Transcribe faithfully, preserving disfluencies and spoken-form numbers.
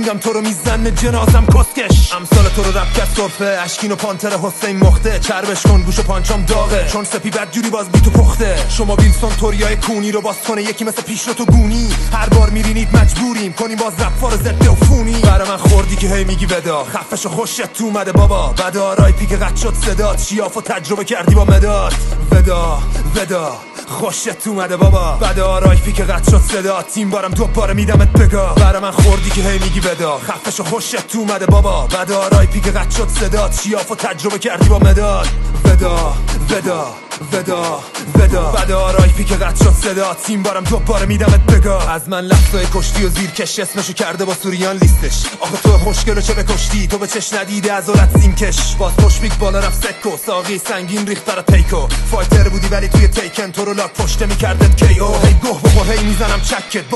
جنگم تو رو میزنه جنازم کسکش. امثال تو رو رب کرد سرفه اشکین و پانتر حسین مخته. چربش کن گوش و پانچام داغه چون سپی بد جوری باز بی تو پخته. شما ویلسون توریای کونی رو باز کنه یکی مثل پیش رو تو گونی. هر بار میرینید مجبوریم کنیم باز رفا رو ضد و فونی. برای من خوردی که هی میگی ودا خفش و خوشت تو اومده بابا. بدا رایپی که قد شد صدات شیاف و تجربه کردی با مداد. ودا ودا خوشت اومده بابا. بدا رایپی که قد شد صدات تیم بارم دوباره میدمت بگا. برای من خوردی که هی میگی ودا خفش و خوشت تو اومده بابا. بدا رایپی که قد شد صدات شیاف و تجربه کردی با مداد. ودا ودا ودا ودا بدا رایپی که قد شد صدا تیم بارم دوباره میدمت بگا. از من لحظای کشتی و زیر کش اسمشو کرده با سوریان لیستش. آخه تو خوشگلو چه بکشتی تو به چش ندیده از اولت زینکش. باز پشت بالا رفت سکو ساقی سنگین ریخت برا تیکو. فایتر بودی ولی توی تیکن تو رو لاک پشته میکردت کی او. هی گوه بخور هی میزنم چکت